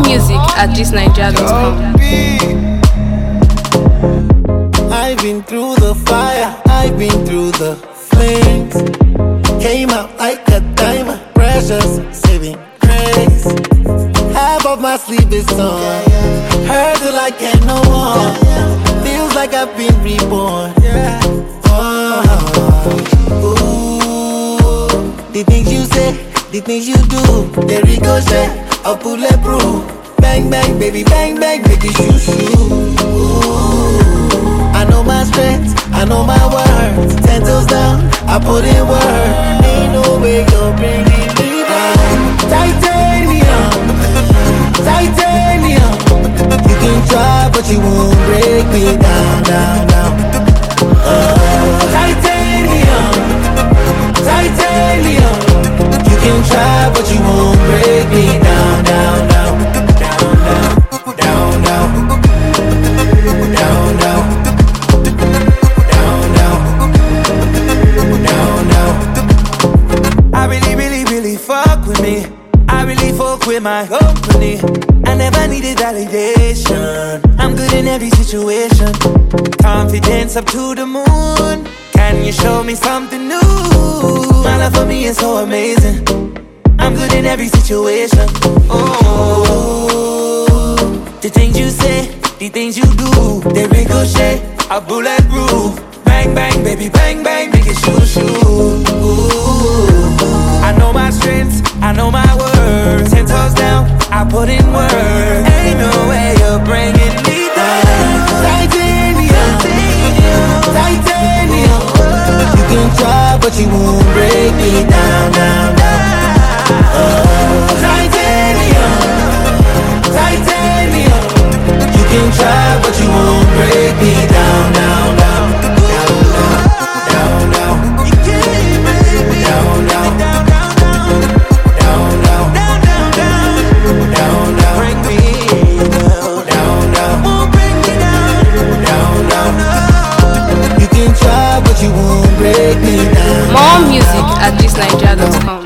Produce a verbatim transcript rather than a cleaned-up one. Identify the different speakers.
Speaker 1: music at this nigeria dot com.
Speaker 2: I've been through the fire, I've been through the flames. Came out like a diamond, precious, saving grace. Half of my sleep is on, heard till I can't no more. Feels like I've been reborn. Oh, ooh. The things you say, the things you do, they ricochet, a bulletproof. Bang bang, baby, bang bang, make it shoot shoot. Ooh. I know my strengths, I know my words. Ten toes down, I put in work. Ain't no way you're bringing me down. Titanium, titanium. You can try, but you won't break me down, down, down. Uh, titanium, titanium. You can try, but you won't break me down, down, down, down, down, down, down, down, down.
Speaker 3: I really, really, really fuck with me. I really fuck with my company. I never needed validation. I'm good in every situation. Confidence up to the moon. Can you show me something new? My love for me is so amazing. I'm good in every situation. Oh, the things you say, the things you do, they ricochet, a bulletproof. Bang bang, baby, bang bang, make it shoot shoot. Ooh. I know my strengths, I know my words. Ten toes down, I put in work. Ain't no way you're bringing me down.
Speaker 2: Titanium, titanium. You can try, but you won't break me down, down, down. Oh, titanium, titanium. You can try, but you won't break me down, down, down.
Speaker 1: More music at this nigeria dot com.